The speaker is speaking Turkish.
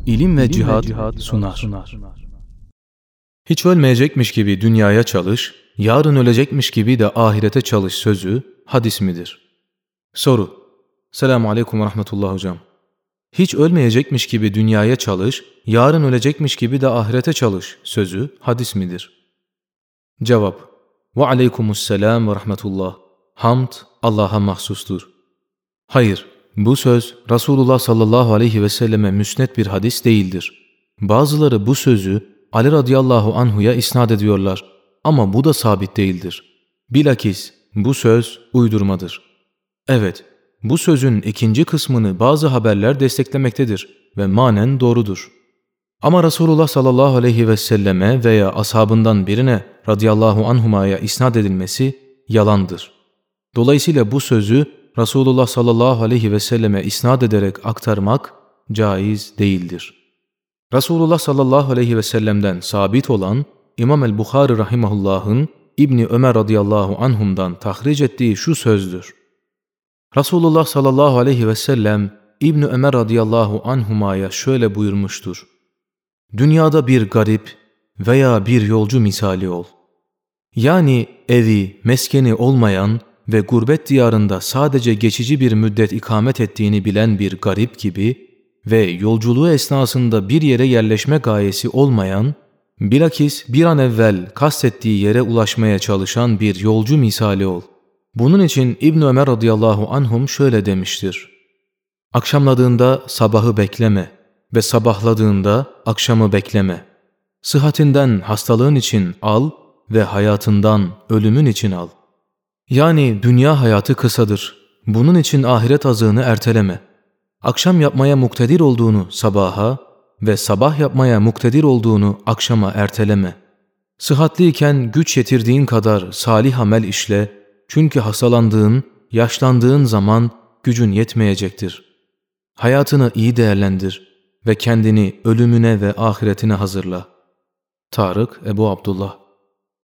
İlim ve Cihad sunar. Hiç ölmeyecekmiş gibi dünyaya çalış, yarın ölecekmiş gibi de ahirete çalış sözü hadis midir? Soru. Selamun Aleyküm ve Rahmetullah hocam. Hiç ölmeyecekmiş gibi dünyaya çalış, yarın ölecekmiş gibi de ahirete çalış sözü hadis midir? Cevap. Ve Aleykümüsselam ve Rahmetullah. Hamd Allah'a mahsustur. Hayır, bu söz Resulullah sallallahu aleyhi ve selleme müsned bir hadis değildir. Bazıları bu sözü Ali radıyallahu anhu'ya isnat ediyorlar ama bu da sabit değildir. Bilakis bu söz uydurmadır. Evet, bu sözün ikinci kısmını bazı haberler desteklemektedir ve manen doğrudur. Ama Resulullah sallallahu aleyhi ve selleme veya ashabından birine radıyallahu anhuma'ya isnat edilmesi yalandır. Dolayısıyla bu sözü Resulullah sallallahu aleyhi ve selleme isnat ederek aktarmak caiz değildir. Resulullah sallallahu aleyhi ve sellem'den sabit olan İmam el-Bukhari rahimahullah'ın İbni Ömer radıyallahu anhum'dan tahric ettiği şu sözdür. Resulullah sallallahu aleyhi ve sellem İbni Ömer radıyallahu anhuma'ya şöyle buyurmuştur. Dünyada bir garip veya bir yolcu misali ol. Yani evi, meskeni olmayan ve gurbet diyarında sadece geçici bir müddet ikamet ettiğini bilen bir garip gibi ve yolculuğu esnasında bir yere yerleşme gayesi olmayan, bilakis bir an evvel kastettiği yere ulaşmaya çalışan bir yolcu misali ol. Bunun için İbn Ömer radıyallahu anhum şöyle demiştir. Akşamladığında sabahı bekleme ve sabahladığında akşamı bekleme. Sıhhatinden hastalığın için al ve hayatından ölümün için al. Yani dünya hayatı kısadır. Bunun için ahiret azığını erteleme. Akşam yapmaya muktedir olduğunu sabaha ve sabah yapmaya muktedir olduğunu akşama erteleme. Sıhhatliyken güç yetirdiğin kadar salih amel işle, çünkü hastalandığın, yaşlandığın zaman gücün yetmeyecektir. Hayatını iyi değerlendir ve kendini ölümüne ve ahiretine hazırla. Tarık Ebu Abdullah